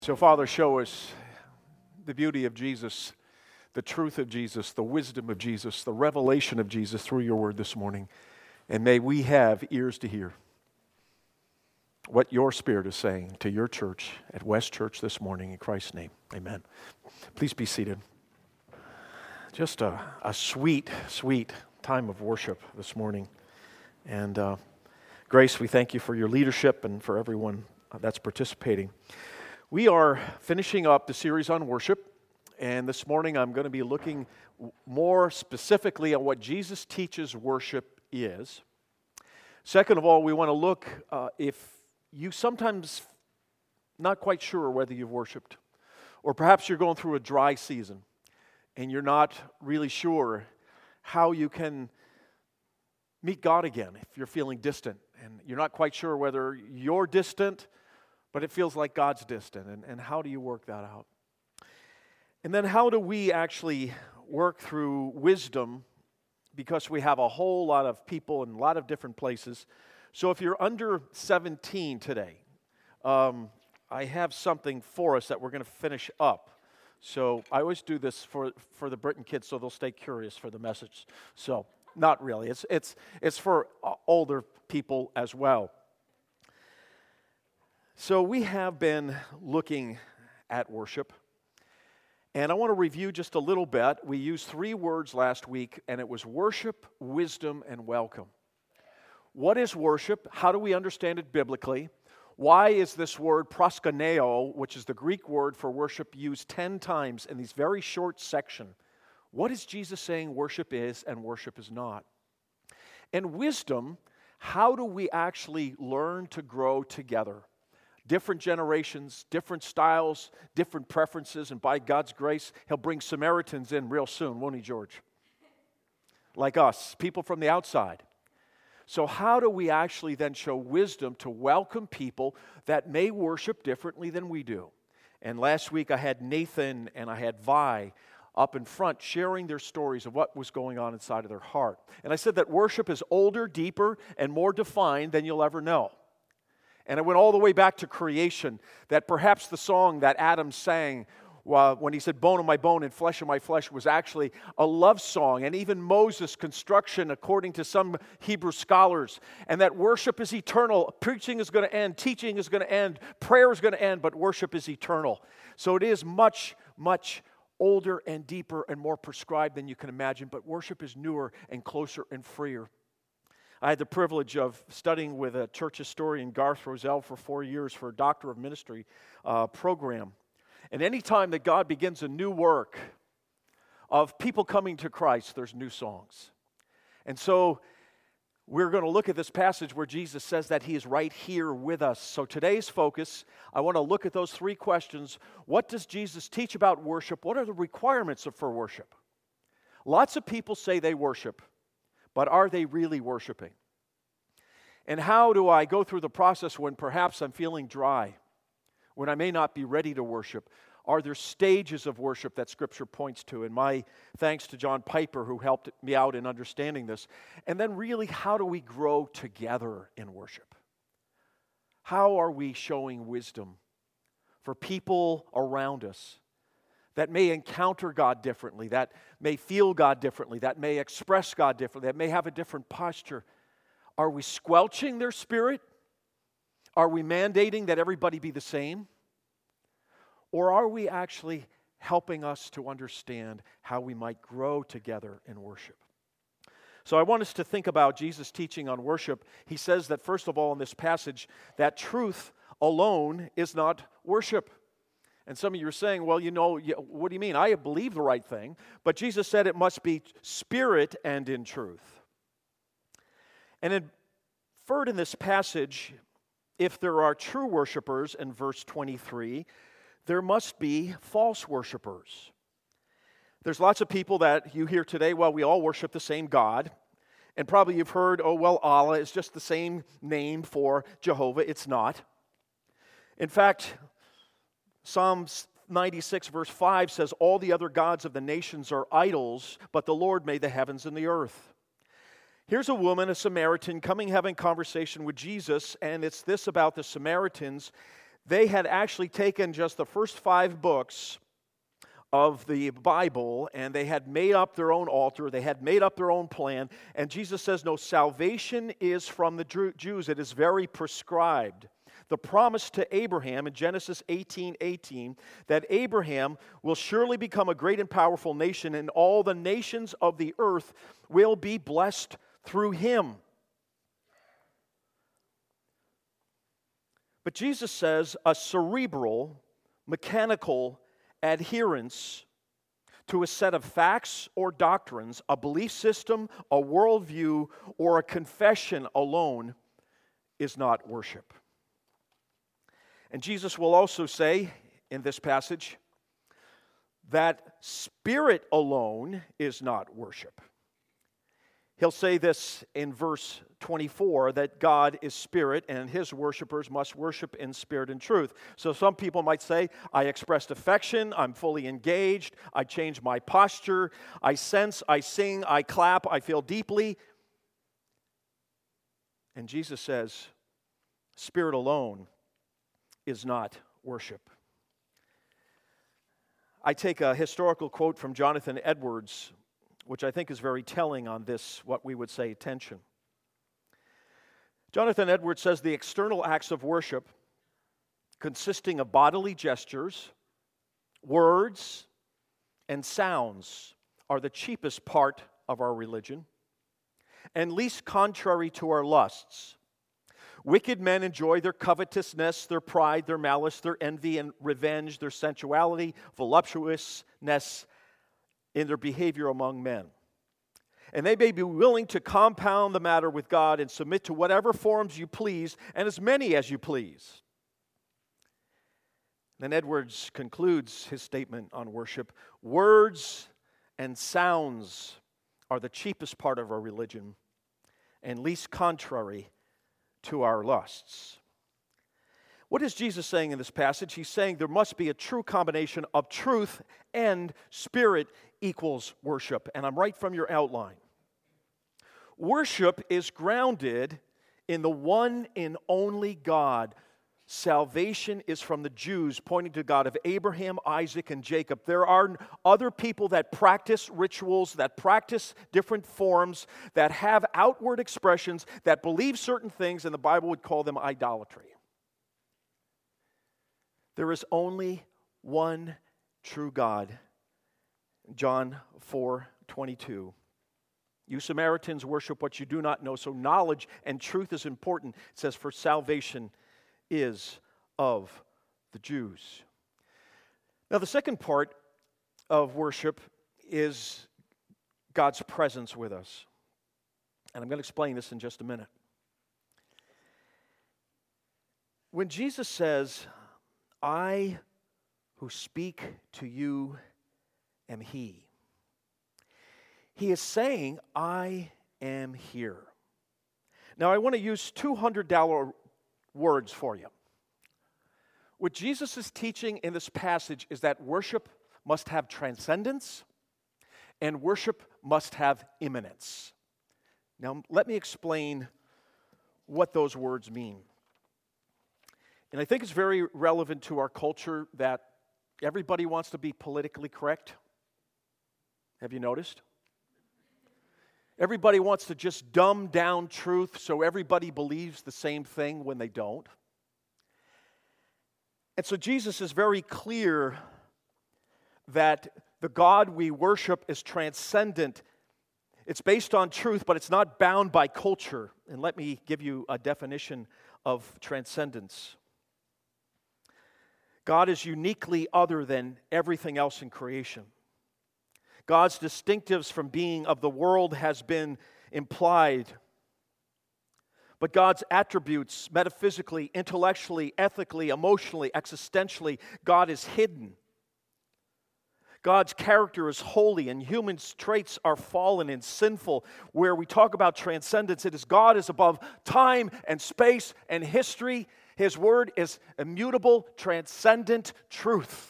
So, Father, show us the beauty of Jesus, the truth of Jesus, the wisdom of Jesus, the revelation of Jesus through your word this morning. And may we have ears to hear what your Spirit is saying to your church at West Church this morning. In Christ's name, amen. Please be seated. Just a sweet, sweet time of worship this morning. And Grace, we thank you for your leadership and for everyone that's participating. We are finishing up the series on worship, and this morning I'm going to be looking more specifically at what Jesus teaches worship is. Second of all, we want to look if you sometimes not quite sure whether you've worshiped, or perhaps you're going through a dry season and you're not really sure how you can meet God again if you're feeling distant and you're not quite sure whether you're distant, but it feels like God's distant, and how do you work that out? And then how do we actually work through wisdom, because we have a whole lot of people in a lot of different places. So if you're under 17 today, I have something for us that we're going to finish up. So I always do this for the Britain kids so they'll stay curious for the message. So not really. It's for older people as well. So we have been looking at worship, and I want to review just a little bit. We used 3 words last week, and it was worship, wisdom, and welcome. What is worship? How do we understand it biblically? Why is this word proskuneo, which is the Greek word for worship, used 10 times in these very short section? What is Jesus saying worship is and worship is not? And wisdom, how do we actually learn to grow together? Different generations, different styles, different preferences, and by God's grace, He'll bring Samaritans in real soon, won't He, George? Like us, people from the outside. So how do we actually then show wisdom to welcome people that may worship differently than we do? And last week I had Nathan and I had Vi up in front sharing their stories of what was going on inside of their heart. And I said that worship is older, deeper, and more defined than you'll ever know. And I went all the way back to creation, that perhaps the song that Adam sang when he said, bone of my bone and flesh of my flesh, was actually a love song. And even Moses' construction, according to some Hebrew scholars, and that worship is eternal. Preaching is going to end, teaching is going to end, prayer is going to end, but worship is eternal. So it is much, much older and deeper and more prescribed than you can imagine, but worship is newer and closer and freer. I had the privilege of studying with a church historian, Garth Roselle, for 4 years for a Doctor of Ministry program. And any time that God begins a new work of people coming to Christ, there's new songs. And so we're going to look at this passage where Jesus says that He is right here with us. So today's focus, I want to look at those 3 questions. What does Jesus teach about worship? What are the requirements for worship? Lots of people say they worship, but are they really worshiping? And how do I go through the process when perhaps I'm feeling dry, when I may not be ready to worship? Are there stages of worship that Scripture points to? And my thanks to John Piper, who helped me out in understanding this. And then really, how do we grow together in worship? How are we showing wisdom for people around us that may encounter God differently, that may feel God differently, that may express God differently, that may have a different posture? Are we squelching their spirit? Are we mandating that everybody be the same? Or are we actually helping us to understand how we might grow together in worship? So I want us to think about Jesus' teaching on worship. He says that, first of all, in this passage, that truth alone is not worship. And some of you are saying, well, what do you mean? I believe the right thing. But Jesus said it must be spirit and in truth. And inferred in this passage, if there are true worshipers in verse 23, there must be false worshipers. There's lots of people that you hear today, well, we all worship the same God. And probably you've heard, oh, well, Allah is just the same name for Jehovah. It's not. In fact, Psalm 96 verse 5 says, all the other gods of the nations are idols, but the Lord made the heavens and the earth. Here's a woman, a Samaritan, having conversation with Jesus, and it's this about the Samaritans. They had actually taken just the first 5 books of the Bible, and they had made up their own altar, they had made up their own plan, and Jesus says, no, salvation is from the Jews. It is very prescribed. The promise to Abraham in Genesis 18:18, that Abraham will surely become a great and powerful nation, and all the nations of the earth will be blessed through him. But Jesus says a cerebral, mechanical adherence to a set of facts or doctrines, a belief system, a worldview, or a confession alone is not worship. And Jesus will also say in this passage that spirit alone is not worship. He'll say this in verse 24, that God is spirit and his worshipers must worship in spirit and truth. So some people might say, I expressed affection, I'm fully engaged, I change my posture, I sense, I sing, I clap, I feel deeply. And Jesus says, spirit alone is not worship. I take a historical quote from Jonathan Edwards, which I think is very telling on this, what we would say, tension. Jonathan Edwards says the external acts of worship, consisting of bodily gestures, words, and sounds, are the cheapest part of our religion and least contrary to our lusts. Wicked men enjoy their covetousness, their pride, their malice, their envy and revenge, their sensuality, voluptuousness in their behavior among men. And they may be willing to compound the matter with God and submit to whatever forms you please and as many as you please. Then Edwards concludes his statement on worship. Words and sounds are the cheapest part of our religion and least contrary to our lusts. What is Jesus saying in this passage? He's saying there must be a true combination of truth and spirit equals worship. And I'm right from your outline. Worship is grounded in the one and only God. Salvation is from the Jews, pointing to God of Abraham, Isaac, and Jacob. There are other people that practice rituals, that practice different forms, that have outward expressions, that believe certain things, and the Bible would call them idolatry. There is only one true God. John 4:22. You Samaritans worship what you do not know, so knowledge and truth is important. It says, for salvation is of the Jews. Now, the second part of worship is God's presence with us. And I'm going to explain this in just a minute. When Jesus says, I who speak to you am He, He is saying, I am here. Now, I want to use $200 words for you. What Jesus is teaching in this passage is that worship must have transcendence and worship must have immanence. Now, let me explain what those words mean. And I think it's very relevant to our culture that everybody wants to be politically correct. Have you noticed? Everybody wants to just dumb down truth so everybody believes the same thing when they don't. And so Jesus is very clear that the God we worship is transcendent. It's based on truth, but it's not bound by culture. And let me give you a definition of transcendence. God is uniquely other than everything else in creation. God's distinctives from being of the world has been implied. But God's attributes, metaphysically, intellectually, ethically, emotionally, existentially, God is hidden. God's character is holy and human traits are fallen and sinful. Where we talk about transcendence, it is God is above time and space and history. His word is immutable, transcendent truth.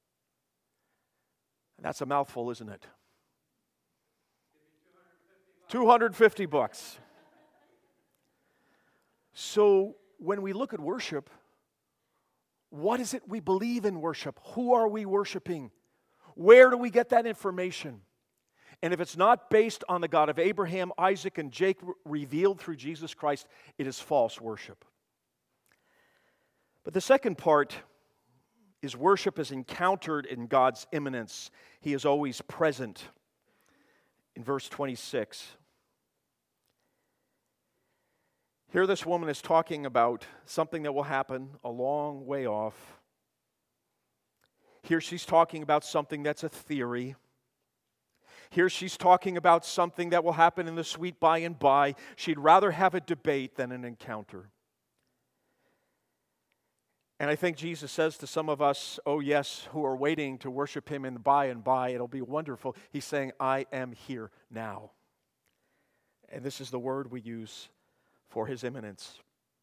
And that's a mouthful, isn't it? $250. So when we look at worship, What is it we believe in worship? Who are we worshiping? Where do we get that information? And if it's not based on the God of Abraham, Isaac, and Jacob revealed through Jesus Christ, it is false worship. But the second part is worship is encountered in God's immanence. He is always present. In verse 26, here this woman is talking about something that will happen a long way off. Here she's talking about something that's a theory. Here she's talking about something that will happen in the sweet by and by. She'd rather have a debate than an encounter. And I think Jesus says to some of us, oh yes, who are waiting to worship Him in the by and by, it'll be wonderful. He's saying, I am here now. And this is the word we use for His immanence.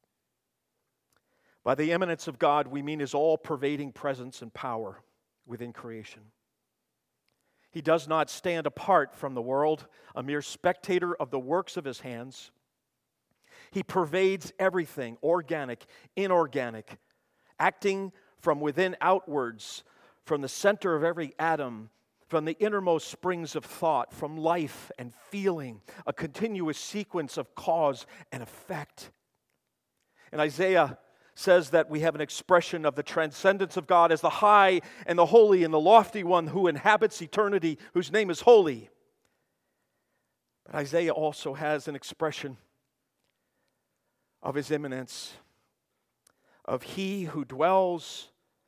By the immanence of God, we mean His all-pervading presence and power within creation. He does not stand apart from the world, a mere spectator of the works of His hands. He pervades everything, organic, inorganic, acting from within outwards, from the center of every atom, from the innermost springs of thought, from life and feeling, a continuous sequence of cause and effect. And Isaiah says that we have an expression of the transcendence of God as the high and the holy and the lofty one who inhabits eternity, whose name is holy. But Isaiah also has an expression of His immanence, of He who dwells,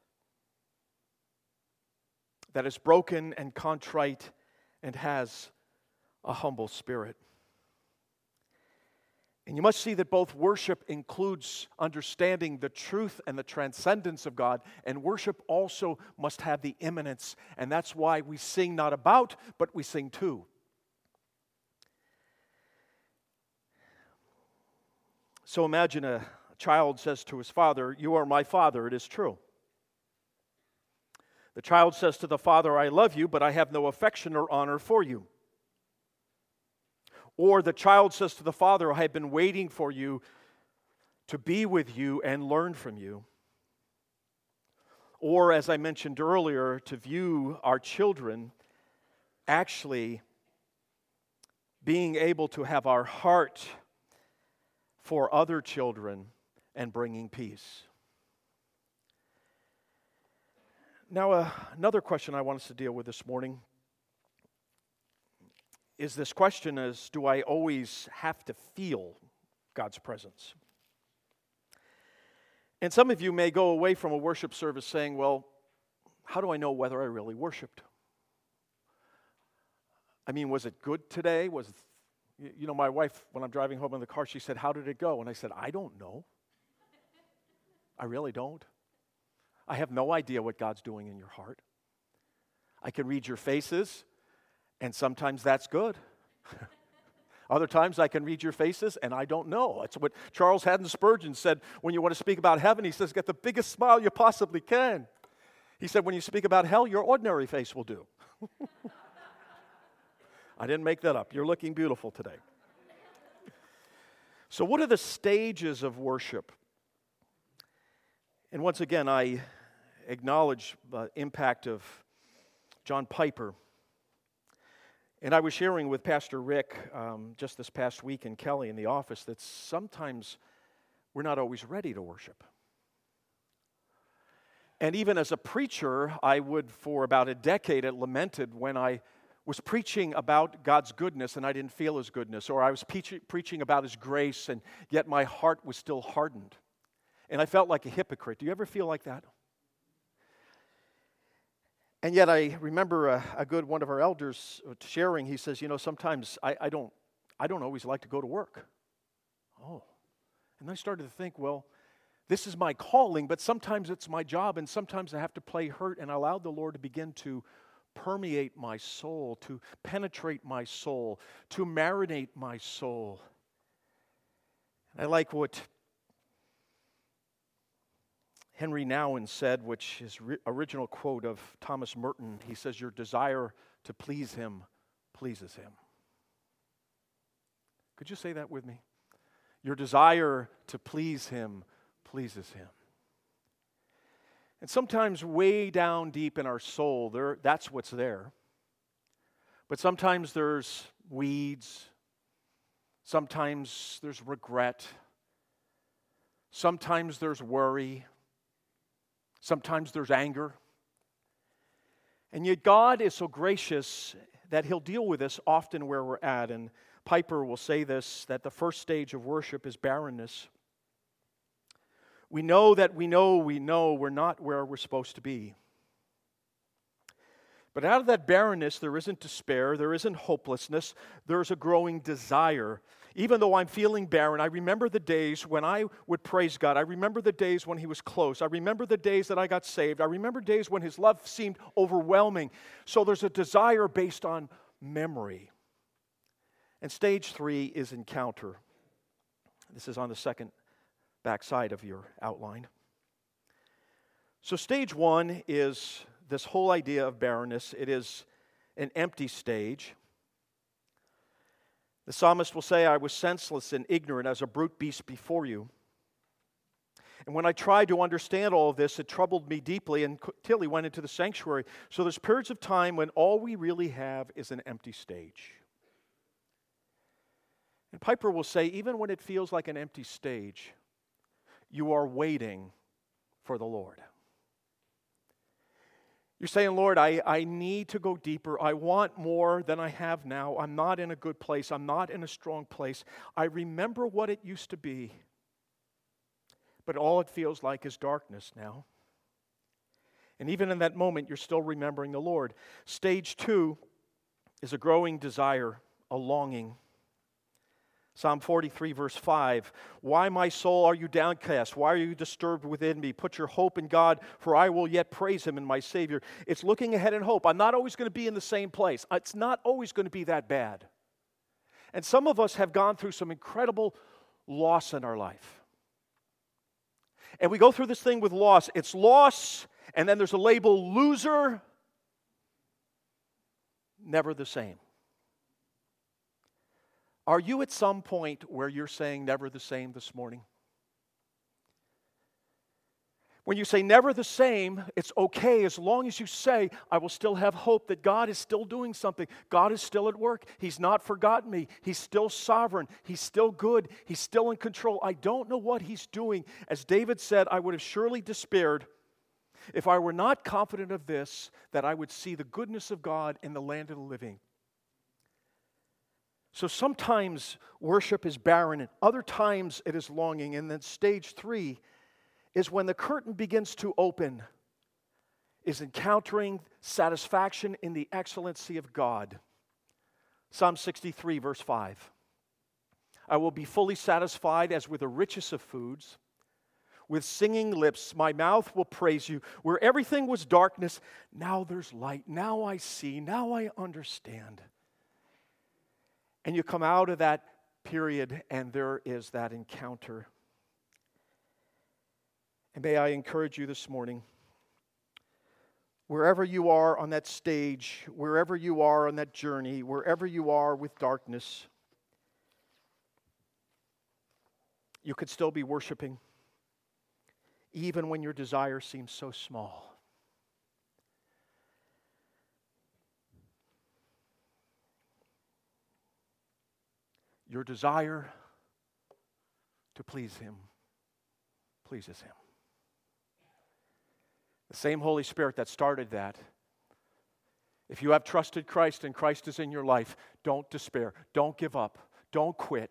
that is broken and contrite and has a humble spirit. And you must see that both worship includes understanding the truth and the transcendence of God, and worship also must have the immanence, and that's why we sing not about, but we sing to. So imagine a child says to his father, "You are my father, it is true." The child says to the father, "I love you, but I have no affection or honor for you." Or the child says to the father, "I have been waiting for you to be with you and learn from you." Or, as I mentioned earlier, to view our children actually being able to have our heart for other children and bringing peace. Now, another question I want us to deal with this morning is this question is, do I always have to feel God's presence? And some of you may go away from a worship service saying, well, how do I know whether I really worshiped? I mean, was it good today? My wife, when I'm driving home in the car, she said, "How did it go?" And I said, "I don't know. I really don't. I have no idea what God's doing in your heart. I can read your faces, and sometimes that's good. Other times I can read your faces, and I don't know." That's what Charles Haddon Spurgeon said when you want to speak about heaven. He says, get the biggest smile you possibly can. He said, when you speak about hell, your ordinary face will do. I didn't make that up. You're looking beautiful today. So what are the stages of worship? And once again, I acknowledge the impact of John Piper. And I was sharing with Pastor Rick just this past week and Kelly in the office that sometimes we're not always ready to worship. And even as a preacher, I would, for about a decade, it lamented when I was preaching about God's goodness and I didn't feel His goodness, or I was preaching about His grace and yet my heart was still hardened. And I felt like a hypocrite. Do you ever feel like that? And yet I remember a good one of our elders sharing, he says, sometimes I don't always like to go to work. Oh. And I started to think, well, this is my calling, but sometimes it's my job, and sometimes I have to play hurt, and I allowed the Lord to begin to permeate my soul, to penetrate my soul, to marinate my soul. And I like what Henry Nouwen said, which is original quote of Thomas Merton. He says, "Your desire to please Him pleases Him." Could you say that with me? Your desire to please Him pleases Him. And sometimes way down deep in our soul, that's what's there. But sometimes there's weeds. Sometimes there's regret. Sometimes there's worry. Sometimes there's anger. And yet God is so gracious that He'll deal with us often where we're at. And Piper will say this, that the first stage of worship is barrenness. We know that we know we're not where we're supposed to be. But out of that barrenness, there isn't despair, there isn't hopelessness, there's a growing desire. Even though I'm feeling barren, I remember the days when I would praise God. I remember the days when He was close. I remember the days that I got saved. I remember days when His love seemed overwhelming. So there's a desire based on memory. And stage 3 is encounter. This is on the second backside of your outline. So stage 1 is this whole idea of barrenness. It is an empty stage. The psalmist will say, I was senseless and ignorant as a brute beast before you. And when I tried to understand all of this, it troubled me deeply until he went into the sanctuary. So there's periods of time when all we really have is an empty stage. And Piper will say, even when it feels like an empty stage, you are waiting for the Lord. You're saying, Lord, I need to go deeper. I want more than I have now. I'm not in a good place. I'm not in a strong place. I remember what it used to be, but all it feels like is darkness now. And even in that moment, you're still remembering the Lord. Stage 2 is a growing desire, a longing. Psalm 43, verse 5, why, my soul, are you downcast? Why are you disturbed within me? Put your hope in God, for I will yet praise Him and my Savior. It's looking ahead in hope. I'm not always going to be in the same place. It's not always going to be that bad. And some of us have gone through some incredible loss in our life. And we go through this thing with loss. It's loss, and then there's a label, loser, never the same. Are you at some point where you're saying never the same this morning? When you say never the same, it's okay as long as you say, I will still have hope that God is still doing something. God is still at work. He's not forgotten me. He's still sovereign. He's still good. He's still in control. I don't know what He's doing. As David said, I would have surely despaired if I were not confident of this, that I would see the goodness of God in the land of the living. So sometimes worship is barren, and other times it is longing. And then stage 3 is when the curtain begins to open, is encountering satisfaction in the excellency of God. Psalm 63, verse 5. I will be fully satisfied as with the richest of foods. With singing lips, my mouth will praise you. Where everything was darkness, now there's light. Now I see. Now I understand. And you come out of that period and there is that encounter. And may I encourage you this morning, wherever you are on that stage, wherever you are on that journey, wherever you are with darkness, you could still be worshiping, even when your desire seems so small. Your desire to please Him pleases Him. The same Holy Spirit that started that. If you have trusted Christ and Christ is in your life, don't despair. Don't give up. Don't quit.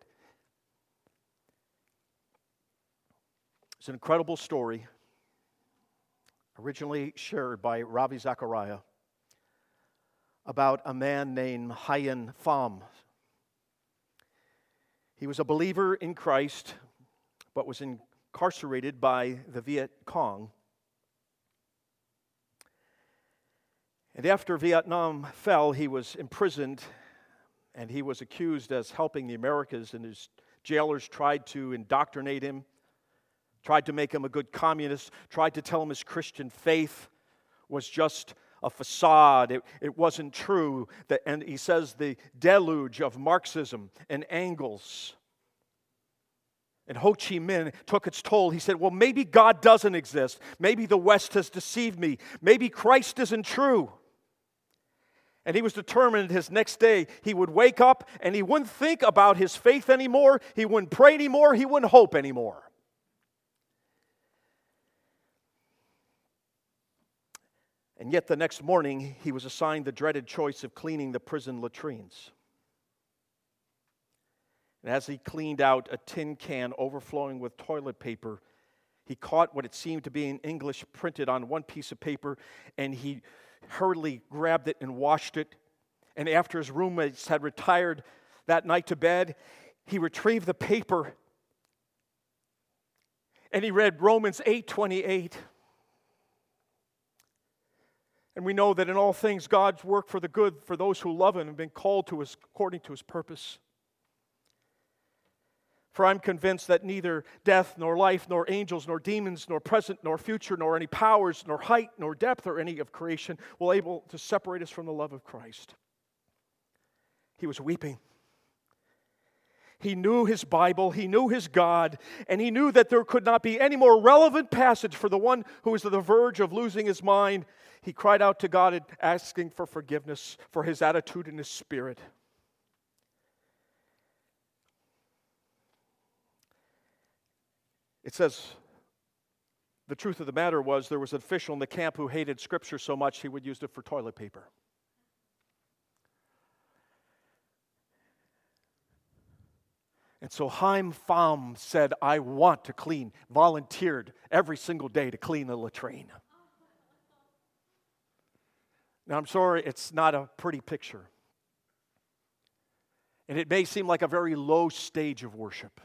It's an incredible story, originally shared by Ravi Zachariah, about a man named Hien Pham. He was a believer in Christ, but was incarcerated by the Viet Cong. And after Vietnam fell, he was imprisoned, and he was accused as helping the Americas, and his jailers tried to indoctrinate him, tried to make him a good communist, tried to tell him his Christian faith was just a facade. It wasn't true. And he says the deluge of Marxism and Engels And Ho Chi Minh took its toll. He said, well, maybe God doesn't exist. Maybe the West has deceived me. Maybe Christ isn't true. And he was determined his next day he would wake up and he wouldn't think about his faith anymore. He wouldn't pray anymore. He wouldn't hope anymore. And yet the next morning, he was assigned the dreaded choice of cleaning the prison latrines. And as he cleaned out a tin can overflowing with toilet paper, he caught what it seemed to be in English printed on one piece of paper, and he hurriedly grabbed it and washed it. And after his roommates had retired that night to bed, he retrieved the paper, and he read Romans 8:28. And we know that in all things God's work for the good for those who love Him and have been called to His according to His purpose. For I'm convinced that neither death, nor life, nor angels, nor demons, nor present, nor future, nor any powers, nor height, nor depth, or any of creation will able to separate us from the love of Christ. He was weeping. He knew his Bible, he knew his God, and he knew that there could not be any more relevant passage for the one who was on the verge of losing his mind. He cried out to God asking for forgiveness for his attitude and his spirit. It says, the truth of the matter was there was an official in the camp who hated Scripture so much he would use it for toilet paper. And so Chaim Pham said, I want to clean, volunteered every single day to clean the latrine. Now, I'm sorry, it's not a pretty picture. And it may seem like a very low stage of worship.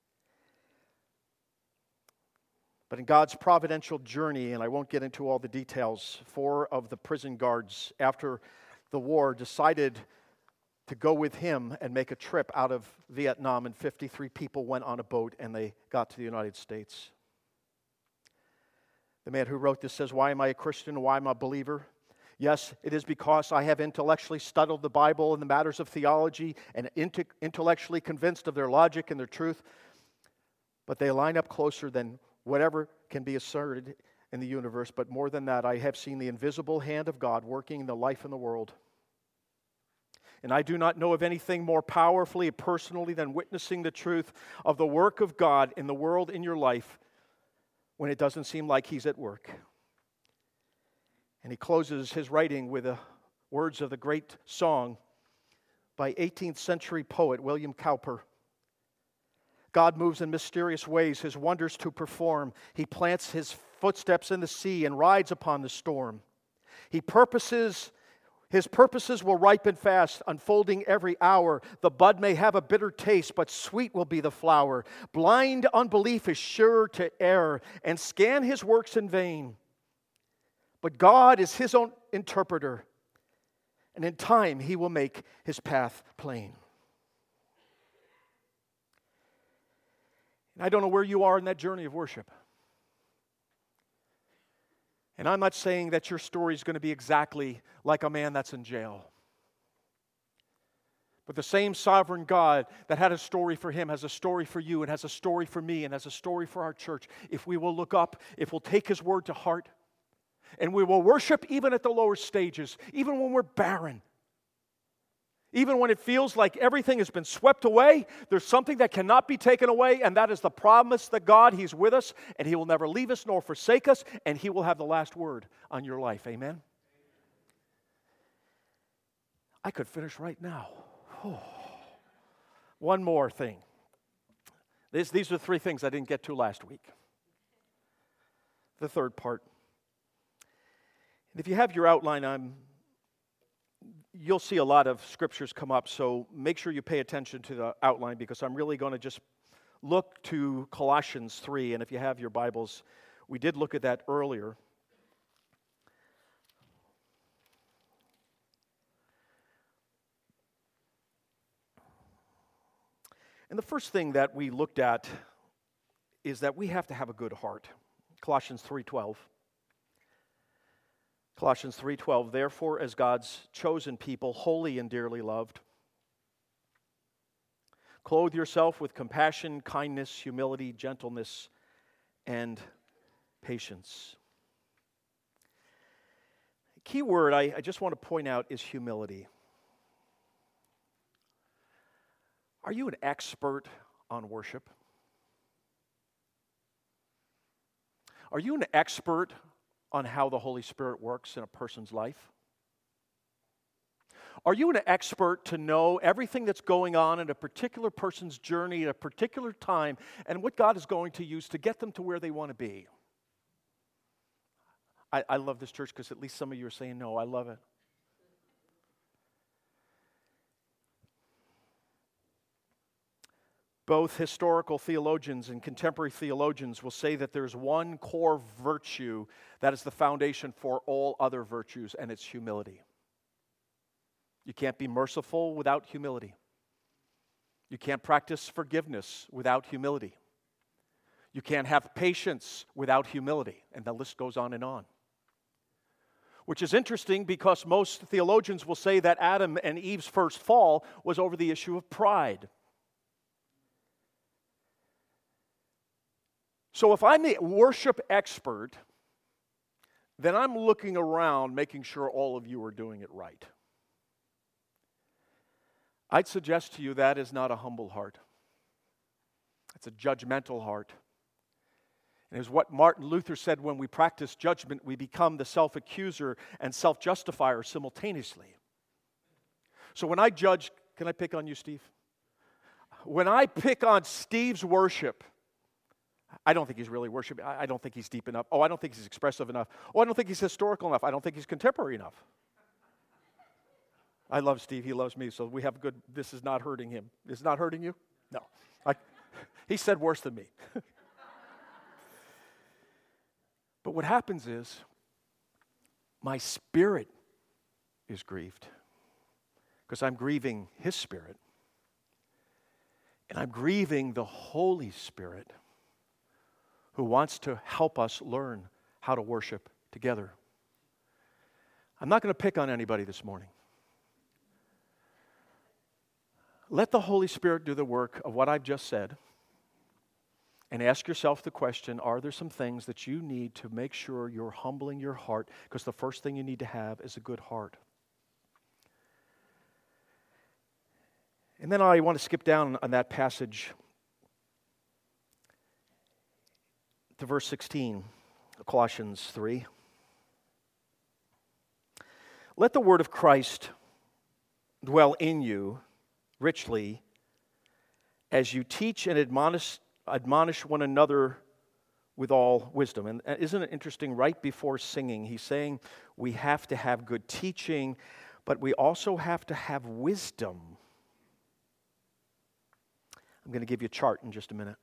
But in God's providential journey, and I won't get into all the details, 4 of the prison guards after the war decided to go with him and make a trip out of Vietnam, and 53 people went on a boat and they got to the United States. The man who wrote this says, why am I a Christian? Why am I a believer? Yes, it is because I have intellectually studied the Bible and the matters of theology and intellectually convinced of their logic and their truth, but they line up closer than whatever can be asserted in the universe. But more than that, I have seen the invisible hand of God working in the life in the world. And I do not know of anything more powerfully, personally, than witnessing the truth of the work of God in the world in your life when it doesn't seem like He's at work. And he closes his writing with the words of the great song by 18th century poet William Cowper. God moves in mysterious ways, His wonders to perform. He plants His footsteps in the sea and rides upon the storm. His purposes will ripen fast, unfolding every hour. The bud may have a bitter taste, but sweet will be the flower. Blind unbelief is sure to err and scan His works in vain. But God is His own interpreter, and in time He will make His path plain. And I don't know where you are in that journey of worship. And I'm not saying that your story is going to be exactly like a man that's in jail. But the same sovereign God that had a story for him has a story for you, and has a story for me, and has a story for our church. If we will look up, if we'll take His word to heart, and we will worship even at the lower stages, even when we're barren. Even when it feels like everything has been swept away, there's something that cannot be taken away, and that is the promise that God, He's with us, and He will never leave us nor forsake us, and He will have the last word on your life. Amen? I could finish right now. Oh. One more thing. These are 3 things I didn't get to last week. The third part. And if you have your outline, you'll see a lot of scriptures come up, so make sure you pay attention to the outline, because I'm really going to just look to Colossians 3, and if you have your Bibles, we did look at that earlier. And the first thing that we looked at is that we have to have a good heart. Colossians 3:12. Colossians 3:12, therefore, as God's chosen people, holy and dearly loved, Clothe yourself with compassion, kindness, humility, gentleness, and patience. Key word I just want to point out is humility. Are you an expert on worship? Are you an expert on how the Holy Spirit works in a person's life? Are you an expert to know everything that's going on in a particular person's journey at a particular time and what God is going to use to get them to where they want to be? I love this church because at least some of you are saying no. I love it. Both historical theologians and contemporary theologians will say that there's one core virtue that is the foundation for all other virtues, and it's humility. You can't be merciful without humility. You can't practice forgiveness without humility. You can't have patience without humility, and the list goes on and on. Which is interesting because most theologians will say that Adam and Eve's first fall was over the issue of pride. So if I'm a worship expert, then I'm looking around making sure all of you are doing it right. I'd suggest to you that is not a humble heart. It's a judgmental heart. And it's what Martin Luther said: when we practice judgment, we become the self-accuser and self-justifier simultaneously. So when I judge, can I pick on you, Steve? When I pick on Steve's worship, I don't think he's really worshiping. I don't think he's deep enough. Oh, I don't think he's expressive enough. Oh, I don't think he's historical enough. I don't think he's contemporary enough. I love Steve. He loves me. So we have good, this is not hurting him. Is it not hurting you? No. He said worse than me. But what happens is my spirit is grieved because I'm grieving his spirit. And I'm grieving the Holy Spirit who wants to help us learn how to worship together. I'm not going to pick on anybody this morning. Let the Holy Spirit do the work of what I've just said, and ask yourself the question, are there some things that you need to make sure you're humbling your heart? Because the first thing you need to have is a good heart. And then I want to skip down on that passage to verse 16, Colossians 3. Let the word of Christ dwell in you richly as you teach and admonish one another with all wisdom. And isn't it interesting, right before singing, he's saying we have to have good teaching, but we also have to have wisdom. I'm going to give you a chart in just a minute.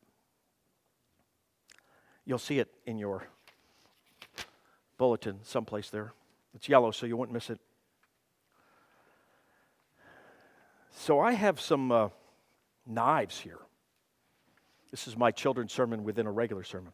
You'll see it in your bulletin someplace there. It's yellow, so you won't miss it. So I have some knives here. This is my children's sermon within a regular sermon.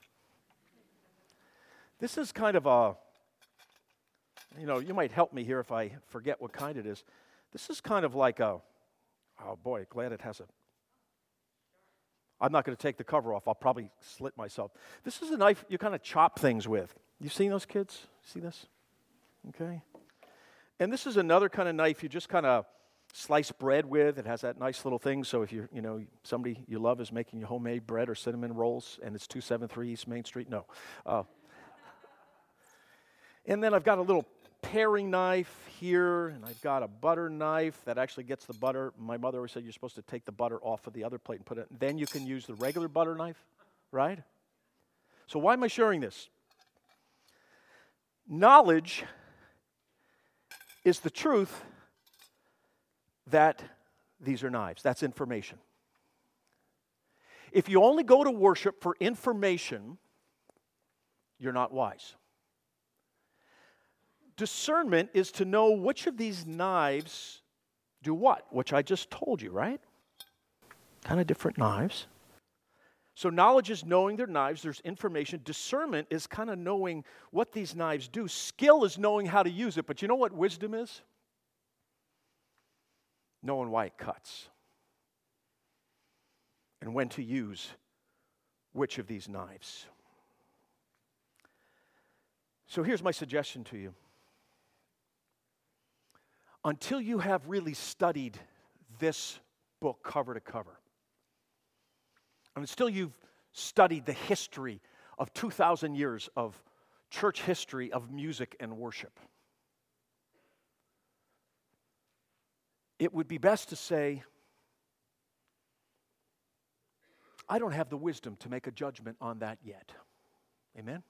This is kind of a, you might help me here if I forget what kind it is. This is kind of like a, oh boy, glad it has a, I'm not going to take the cover off. I'll probably slit myself. This is a knife you kind of chop things with. You've seen those kids? See this? Okay. And this is another kind of knife you just kind of slice bread with. It has that nice little thing. So if somebody you love is making you homemade bread or cinnamon rolls and it's 273 East Main Street, no. And then I've got a little paring knife here, and I've got a butter knife that actually gets the butter. My mother always said you're supposed to take the butter off of the other plate and put it, then you can use the regular butter knife, right? So why am I sharing this? Knowledge is the truth that these are knives. That's information. If you only go to worship for information, you're not wise. Discernment is to know which of these knives do what, which I just told you, right? Kind of different knives. So knowledge is knowing their knives. There's information. Discernment is kind of knowing what these knives do. Skill is knowing how to use it. But you know what wisdom is? Knowing why it cuts. and when to use which of these knives. So here's my suggestion to you. Until you have really studied this book cover to cover, and until you've studied the history of 2,000 years of church history of music and worship, it would be best to say, I don't have the wisdom to make a judgment on that yet. Amen?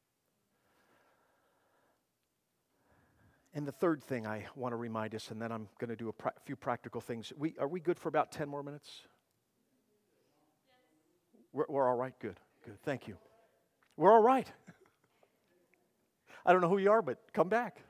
And the third thing I want to remind us, and then I'm going to do a few practical things. Are we good for about 10 more minutes? We're all right? Good. Thank you. We're all right. I don't know who you are, but come back.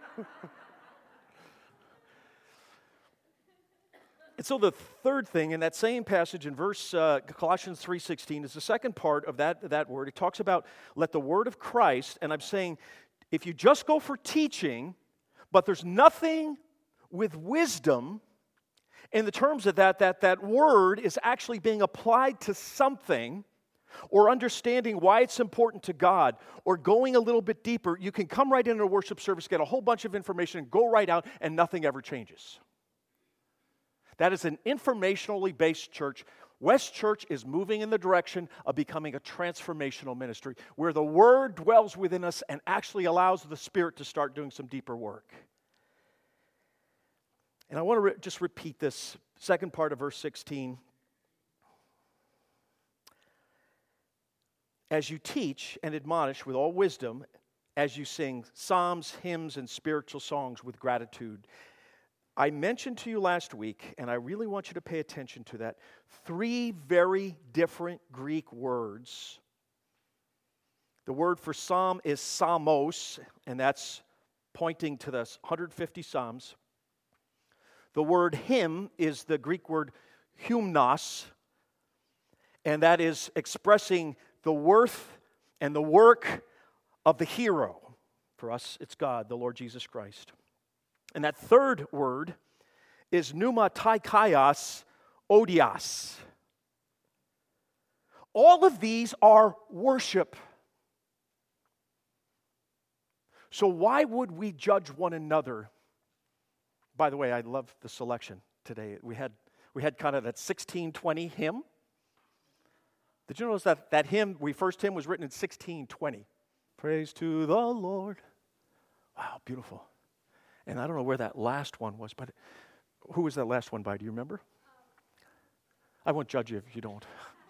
And so the third thing in that same passage in Colossians 3:16 is the second part of that word. It talks about let the word of Christ, and I'm saying if you just go for teaching, but there's nothing with wisdom in the terms of that word is actually being applied to something, or understanding why it's important to God, or going a little bit deeper, you can come right into a worship service, get a whole bunch of information, and go right out, and nothing ever changes. That is an informationally based church. West Church is moving in the direction of becoming a transformational ministry where the Word dwells within us and actually allows the Spirit to start doing some deeper work. And I want to just repeat this second part of verse 16. As you teach and admonish with all wisdom, as you sing psalms, hymns, and spiritual songs with gratitude. I mentioned to you last week, and I really want you to pay attention to that, 3 very different Greek words. The word for psalm is psalmos, and that's pointing to the 150 psalms. The word hymn is the Greek word hymnos, and that is expressing the worth and the work of the hero. For us, it's God, the Lord Jesus Christ. And that third word is pneumatikaios odios. All of these are worship. So why would we judge one another? By the way, I love the selection today. We had kind of that 1620 hymn. Did you notice that hymn, first hymn was written in 1620? Praise to the Lord. Wow, beautiful. And I don't know where that last one was, but who was that last one by? Do you remember? I won't judge you if you don't.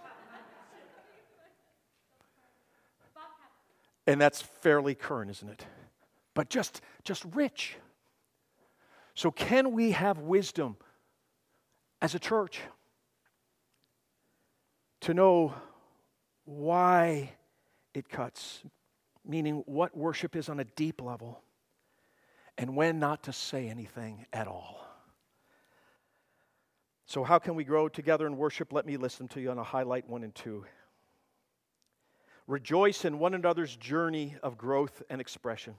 And that's fairly current, isn't it? But just rich. So can we have wisdom as a church to know why it cuts, meaning what worship is on a deep level, and when not to say anything at all? So how can we grow together in worship? Let me listen to you on a highlight 1 and 2. Rejoice in one another's journey of growth and expression.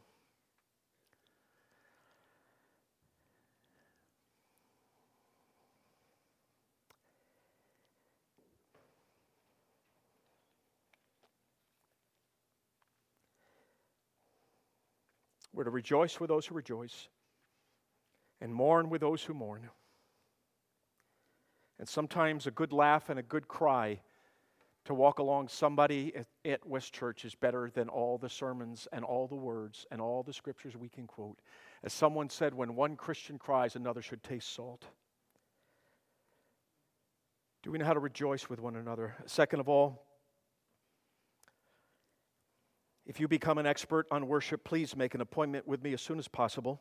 We're to rejoice with those who rejoice and mourn with those who mourn. And sometimes a good laugh and a good cry to walk along somebody at West Church is better than all the sermons and all the words and all the scriptures we can quote. As someone said, when one Christian cries, another should taste salt. Do we know how to rejoice with one another? Second of all, if you become an expert on worship, please make an appointment with me as soon as possible.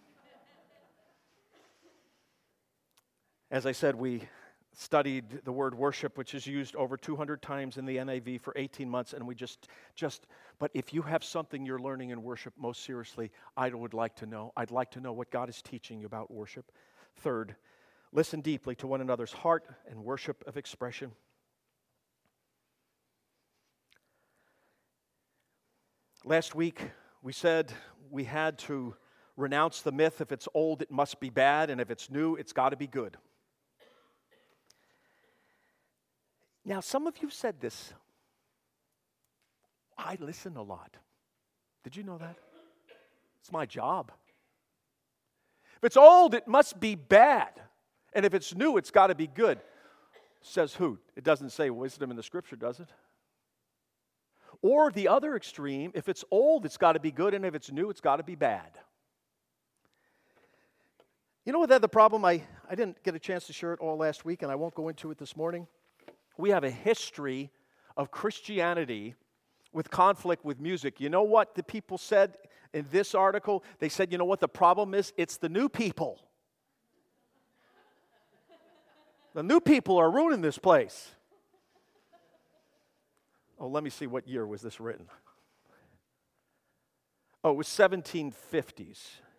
As I said, we studied the word worship, which is used over 200 times in the NIV for 18 months, and we but if you have something you're learning in worship, most seriously, I'd like to know what God is teaching you about worship. Third, listen deeply to one another's heart and worship of expression. Last week, we said we had to renounce the myth, if it's old, it must be bad, and if it's new, it's got to be good. Now, some of you said this. I listen a lot. Did you know that? It's my job. If it's old, it must be bad. And if it's new, it's got to be good. Says who? It doesn't say wisdom in the Scripture, does it? Or the other extreme, if it's old, it's got to be good, and if it's new, it's got to be bad. You know what the problem? I didn't get a chance to share it all last week, and I won't go into it this morning. We have a history of Christianity with conflict with music. You know what the people said in this article? They said, you know what the problem is? It's the new people. The new people are ruining this place. Oh, let me see, what year was this written? Oh, it was 1750s.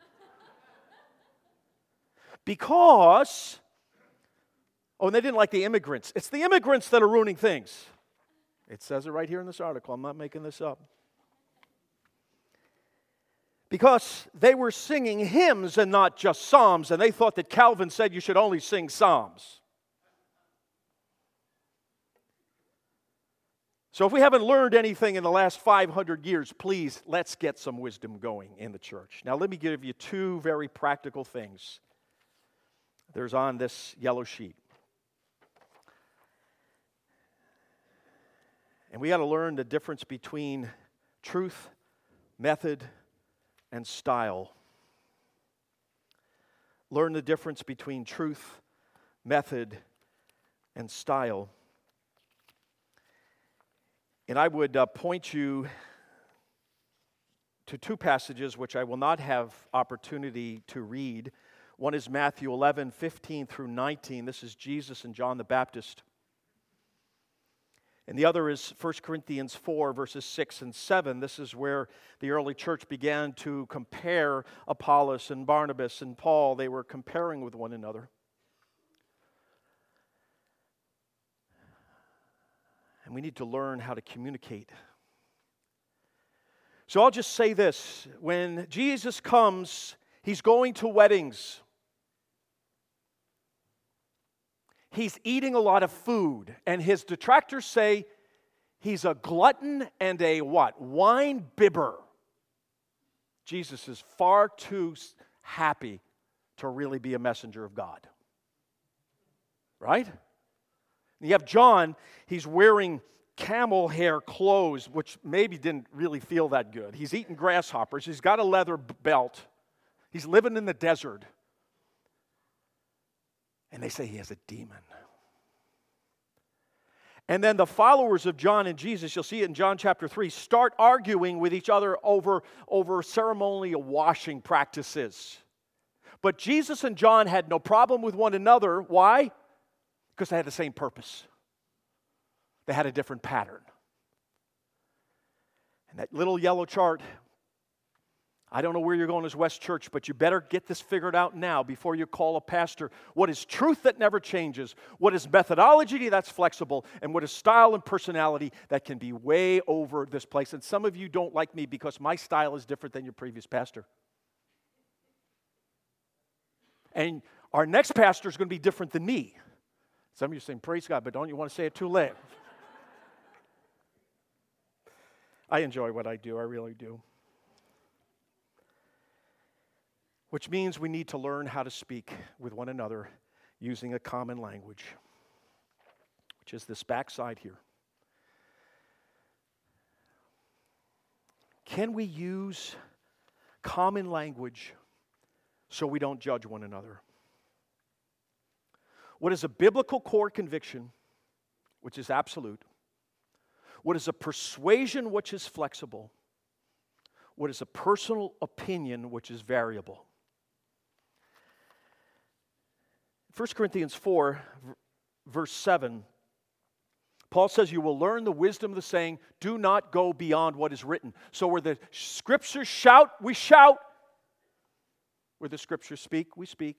Because, and they didn't like the immigrants. It's the immigrants that are ruining things. It says it right here in this article. I'm not making this up. Because they were singing hymns and not just psalms, and they thought that Calvin said you should only sing psalms. So if we haven't learned anything in the last 500 years, please, let's get some wisdom going in the church. Now, let me give you two very practical things. There's on this yellow sheet. And we got to learn the difference between truth, method, and style. Learn the difference between truth, method, and style. And I would point you to two passages which I will not have opportunity to read. One is Matthew 11, 15 through 19. This is Jesus and John the Baptist. And the other is 1 Corinthians 4, verses 6 and 7. This is where the early church began to compare Apollos and Barnabas and Paul. They were comparing with one another. And we need to learn how to communicate. So I'll just say this. When Jesus comes, He's going to weddings. He's eating a lot of food. And His detractors say He's a glutton and a what? Wine bibber. Jesus is far too happy to really be a messenger of God. Right? You have John, he's wearing camel hair clothes, which maybe didn't really feel that good. He's eating grasshoppers. He's got a leather belt. He's living in the desert. And they say he has a demon. And then the followers of John and Jesus, you'll see it in John chapter 3, start arguing with each other over ceremonial washing practices. But Jesus and John had no problem with one another. Why? Because they had the same purpose. They had a different pattern. And that little yellow chart, I don't know where you're going as West Church, but you better get this figured out now before you call a pastor. What is truth that never changes? What is methodology that's flexible? And what is style and personality that can be way over this place? And some of you don't like me because my style is different than your previous pastor. And our next pastor is going to be different than me. Some of you are saying, praise God, but don't you want to say it too late? I enjoy what I do, I really do. Which means we need to learn how to speak with one another using a common language, which is this backside here. Can we use common language so we don't judge one another? What is a biblical core conviction, which is absolute? What is a persuasion, which is flexible? What is a personal opinion, which is variable? 1 Corinthians 4, verse 7, Paul says, you will learn the wisdom of the saying, do not go beyond what is written. So where the Scriptures shout, we shout. Where the Scriptures speak, we speak.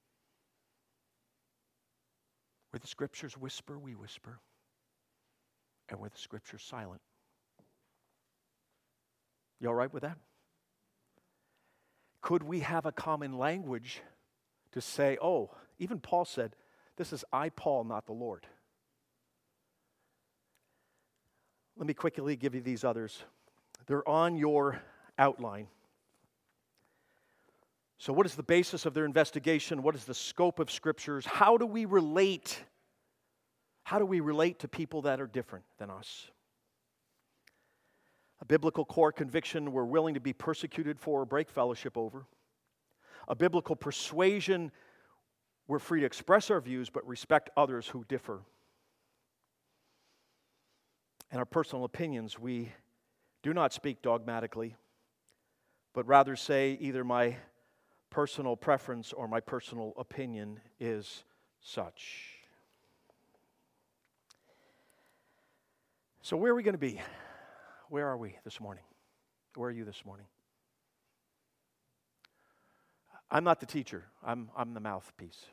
Where the Scriptures whisper, we whisper. And where the Scripture's silent. You all right with that? Could we have a common language to say, even Paul said, this is I, Paul, not the Lord. Let me quickly give you these others. They're on your outline. So what is the basis of their investigation? What is the scope of Scriptures? How do we relate? How do we relate to people that are different than us? A biblical core conviction we're willing to be persecuted for or break fellowship over. A biblical persuasion we're free to express our views but respect others who differ. And our personal opinions, we do not speak dogmatically, but rather say either my personal preference or my personal opinion is such. So where are we going to be? Where are we this morning? Where are you this morning? I'm not the teacher. I'm the mouthpiece.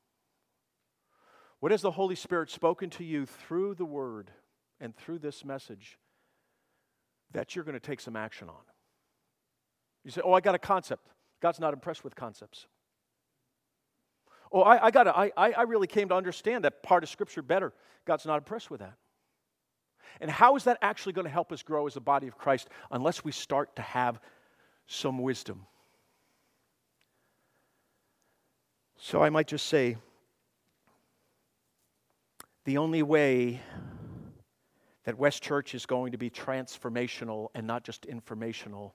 What has the Holy Spirit spoken to you through the Word and through this message that you're going to take some action on? You say, oh, I got a concept. God's not impressed with concepts. Oh, I really came to understand that part of Scripture better. God's not impressed with that. And how is that actually going to help us grow as a body of Christ unless we start to have some wisdom? So I might just say, the only way that West Church is going to be transformational and not just informational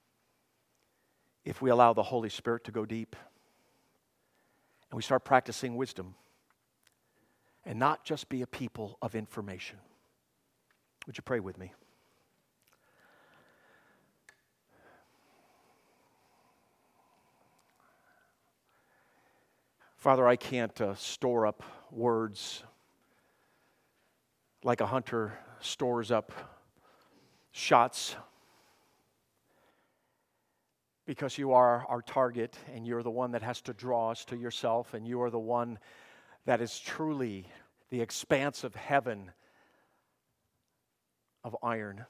if we allow the Holy Spirit to go deep and we start practicing wisdom and not just be a people of information. Would you pray with me? Father, I can't store up words like a hunter stores up shots, because you are our target and you're the one that has to draw us to yourself, and you are the one that is truly the expanse of heaven of iron.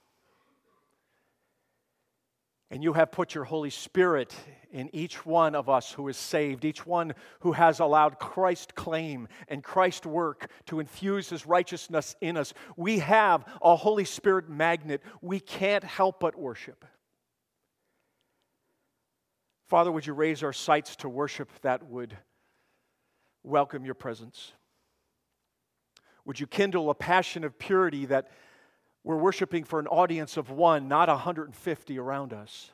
And you have put your Holy Spirit in each one of us who is saved, each one who has allowed Christ's claim and Christ's work to infuse His righteousness in us. We have a Holy Spirit magnet. We can't help but worship. Father, would you raise our sights to worship that would welcome your presence? Would you kindle a passion of purity that we're worshiping for an audience of one, not 150 around us?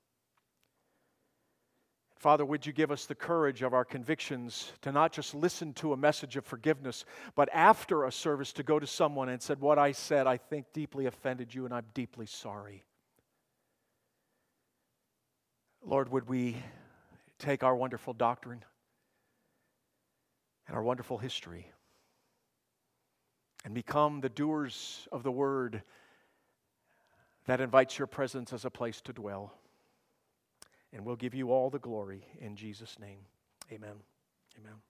Father, would you give us the courage of our convictions to not just listen to a message of forgiveness, but after a service to go to someone and said, what I said, I think deeply offended you and I'm deeply sorry. Lord, would we take our wonderful doctrine and our wonderful history and become the doers of the Word that invites your presence as a place to dwell. And we'll give you all the glory in Jesus' name. Amen. Amen.